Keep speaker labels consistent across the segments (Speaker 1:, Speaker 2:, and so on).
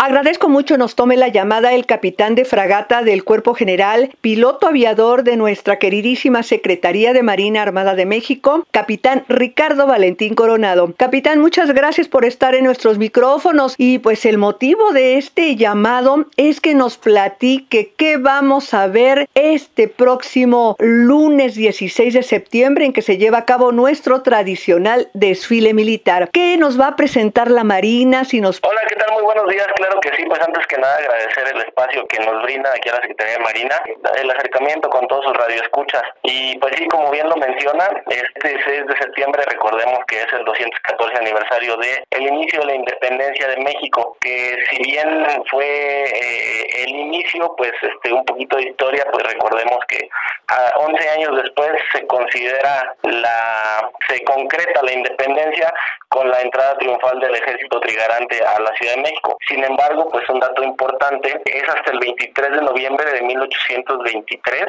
Speaker 1: Agradezco mucho nos tome la llamada el capitán de fragata del Cuerpo General, piloto aviador de nuestra queridísima Secretaría de Marina Armada de México, capitán Ricardo Valentín Coronado. Capitán, muchas gracias por estar en nuestros micrófonos y pues el motivo de este llamado es que nos platique qué vamos a ver este próximo lunes 16 de septiembre en que se lleva a cabo nuestro tradicional desfile militar. ¿Qué nos va a presentar la Marina?
Speaker 2: Hola, ¿qué tal? Muy buenos días. Claro que sí, pues antes que nada agradecer el espacio que nos brinda aquí a la Secretaría de Marina, el acercamiento con todos sus radioescuchas. Y pues sí, como bien lo menciona, este 6 de septiembre recordemos que es el 214 aniversario de el inicio de la independencia de México, que si bien fue el inicio, pues un poquito de historia, pues recordemos que 11 años después se concreta la independencia con la entrada triunfal del ejército trigarante a la Ciudad de México. Sin embargo, pues un dato importante es hasta el 23 de noviembre de 1823,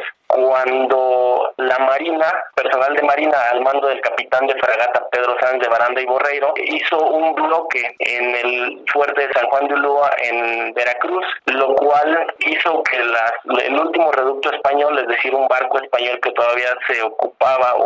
Speaker 2: cuando la Marina, personal de Marina al mando del capitán de fragata Pedro Sáenz de Baranda y Borreiro, hizo un bloque en el fuerte de San Juan de Ulúa en Veracruz, lo cual hizo que el último reducto español, es decir, un barco español que todavía se ocupaba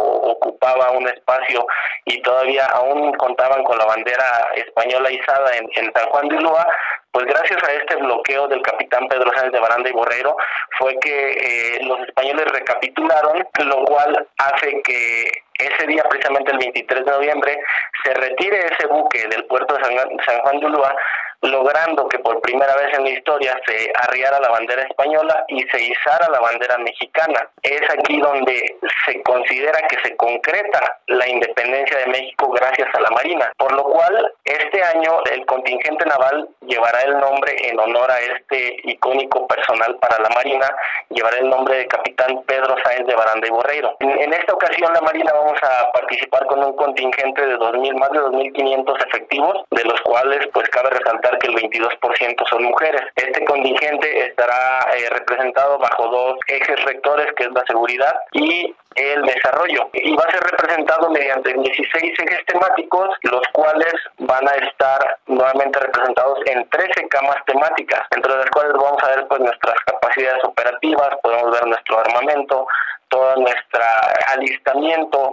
Speaker 2: un espacio y todavía aún contaban con la bandera española izada en San Juan de Ulúa, pues gracias a este bloqueo del capitán Pedro Sáenz de Baranda y Borreiro fue que los españoles recapitularon, lo cual hace que ese día, precisamente el 23 de noviembre, se retire ese buque del puerto de San Juan de Ulúa, logrando que por primera vez en la historia se arriara la bandera española y se izara la bandera mexicana. Es aquí donde se considera que se concreta la independencia de México gracias a la Marina, por lo cual este año el contingente naval llevará el nombre en honor a este icónico personal para la Marina, llevará el nombre de capitán Pedro Sáenz de Baranda y Borreiro. En esta ocasión la Marina vamos a participar con un contingente de más de 2.500 efectivos, de los cuales pues cabe resaltar que el 22% son mujeres. Este contingente estará representado bajo dos ejes rectores, que es la seguridad y el desarrollo, y va a ser representado mediante 16 ejes temáticos, los cuales van a estar nuevamente representados en 13 camas temáticas, entre las cuales vamos a ver pues nuestras capacidades operativas, podemos ver nuestro armamento, todo nuestro alistamiento,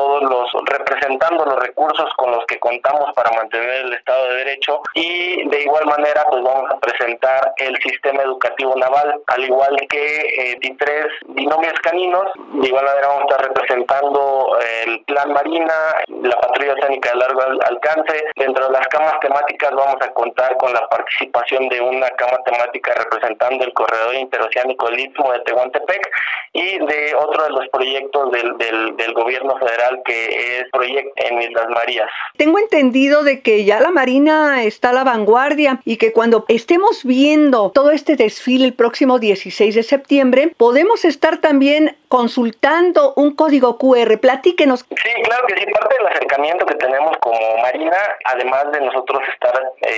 Speaker 2: representando los recursos con los que contamos para mantener el Estado de Derecho, y de igual manera pues vamos a presentar el sistema educativo naval, al igual que 23 binomios caninos. De igual manera vamos a estar representando el plan Marina, la patrulla oceánica de largo alcance. Dentro de las camas temáticas vamos a contar con la participación de una cama temática representando el corredor interoceánico del Istmo de Tehuantepec y de otro de los proyectos del gobierno federal, que es Proyecto en Islas Marías.
Speaker 1: Tengo entendido de que ya la Marina está a la vanguardia y que cuando estemos viendo todo este desfile el próximo 16 de septiembre, podemos estar también consultando un código QR. Platíquenos.
Speaker 2: Sí, claro que sí. Parte del acercamiento que tenemos como Marina, además de nosotros estar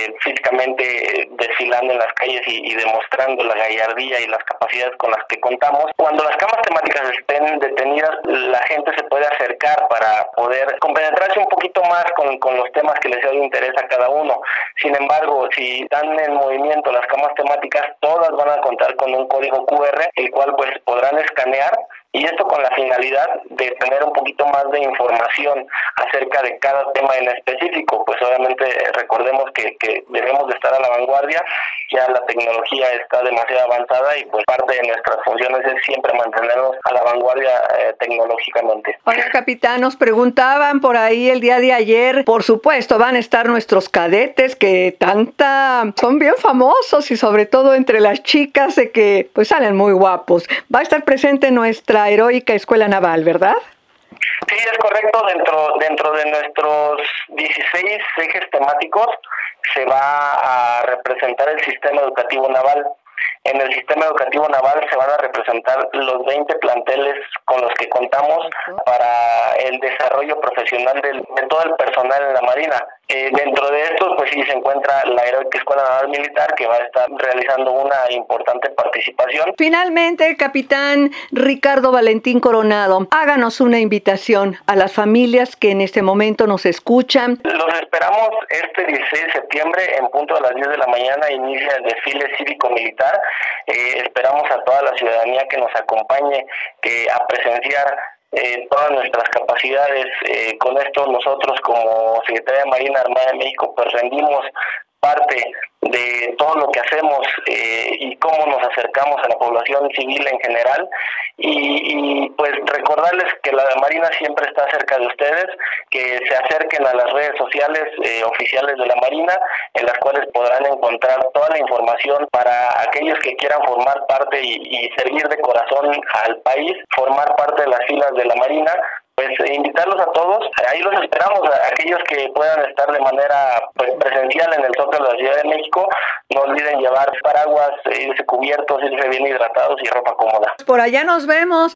Speaker 2: físicamente desfilando en las calles y demostrando la gallardía y las capacidades con las que contamos, cuando las camas temáticas estén detenidas, la gente se puede acercar para poder compenetrarse un poquito más con los temas que les sea de interés a cada uno. Sin embargo, si están en movimiento las camas temáticas, todas van a contar con un código QR, el cual pues podrán escanear, y esto con la finalidad de tener un poquito más de información acerca de cada tema en específico. Pues obviamente recordemos que debemos de estar a la vanguardia, ya la tecnología está demasiado avanzada y pues parte de nuestras funciones es siempre mantenernos a la vanguardia tecnológicamente.
Speaker 1: Hola, capitán, nos preguntaban por ahí el día de ayer, por supuesto van a estar nuestros cadetes que son bien famosos y sobre todo entre las chicas de que pues salen muy guapos. Va a estar presente nuestra heroica Escuela Naval, ¿verdad?
Speaker 2: Sí, es correcto. Dentro de nuestros 16 ejes temáticos se va a representar el sistema educativo naval. En el sistema educativo naval se van a representar los 20 planteles con los que contamos para el desarrollo profesional de todo el personal en la Marina. Dentro de estos, pues sí se encuentra la Heroica Escuela Naval Militar, que va a estar realizando una importante participación.
Speaker 1: Finalmente, capitán Ricardo Valentín Coronado, háganos una invitación a las familias que en este momento nos escuchan.
Speaker 2: Los esperamos este 16 de septiembre en punto de las 10 de la mañana, inicia el desfile cívico-militar. Esperamos a toda la ciudadanía que nos acompañe a presenciar todas nuestras capacidades. Con esto nosotros como Secretaría de Marina Armada de México pues rendimos parte de todo lo que hacemos y cómo nos acercamos a la población civil en general y pues recordarles que la Marina siempre está cerca de ustedes, que se acerquen a las redes sociales oficiales de la Marina, en las cuales podrán encontrar toda la información para aquellos que quieran formar parte y servir de corazón al país, formar parte de las filas de la Marina. Pues invitarlos a todos, ahí los esperamos, a aquellos que puedan estar de manera presencial en el Zócalo de la Ciudad de México, no olviden llevar paraguas, irse cubiertos, irse bien hidratados y ropa cómoda.
Speaker 1: Por allá nos vemos.